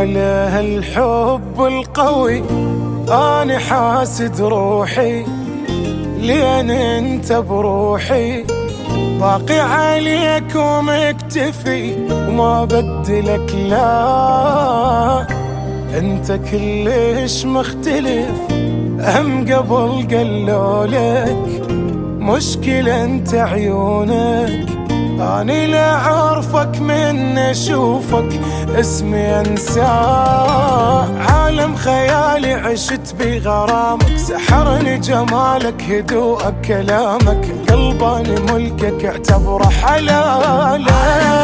على هالحب القوي أنا حاسد روحي، لين انت بروحي باقي عليك ومكتفي وما بدلك. لا انت كلش مختلف، هم قبل قالولك مشكلة انت عيونك. أنا لا أعرفك من أشوفك اسمي أنساه. عالم خيالي عشت بغرامك، سحرني جمالك هدوءك كلامك، قلباني ملكك اعتبره حلالك.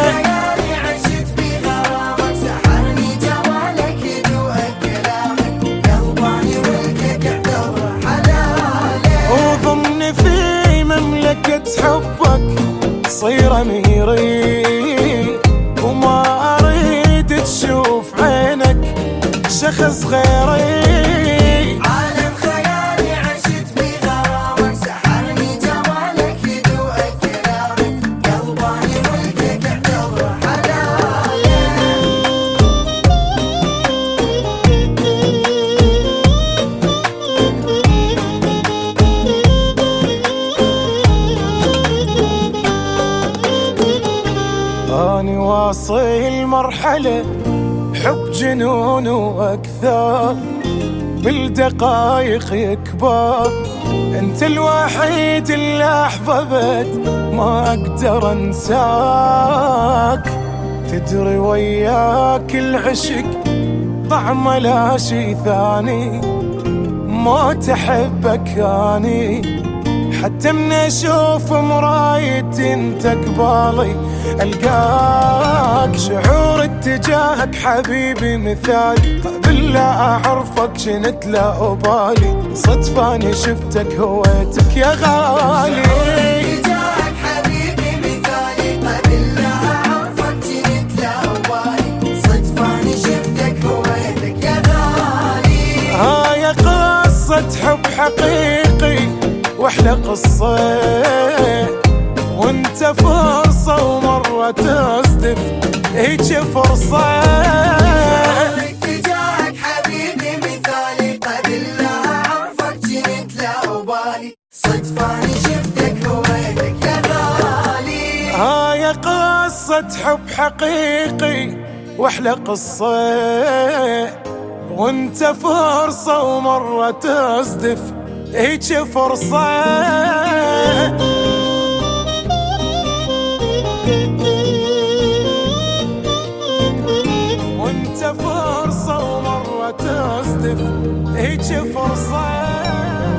وضمني في مملكة حبك صير أميري، وما أريد تشوف عينك شخص غيري. عالم خيالي عشت بغرامك، سحرني جمالك هدوءك كلامك، قلباني ملكك اعتبره حلالك. أني واصل مرحلة حب جنون وأكثر، بالدقايق يكبر. أنت الوحيد اللي أحببت ما أقدر أنساك. تدري وياك العشق طعمه لا شي ثاني، ما تحبك أني حتى من أشوف مرايتي انت قبالي ألقاك. شعور اتجاهك حبيبي مثالي، قبل لا أعرفك جنت لا أبالي، صدفاني شفتك هويتك يا غالي. اتجاهك حبيبي مثالي، قبل لا أعرفك جنت لا أبالي، صدفاني شفتك هويتك يا غالي. هاي قصة حب حقيقي واحلى قصة، وانت فرصة ومرة تصدف هيك فرصة. اتجاهك حبيبي مثالي، قبل لا أعرفك جنت لا أبالي، صدفاني شفتك هويتك يا غالي. هاي قصة حب حقيقي واحلى قصة، وانت فرصة ومرة تصدف هيك فرصة. وانت فرصة ومرة تصدف هيك فرصة.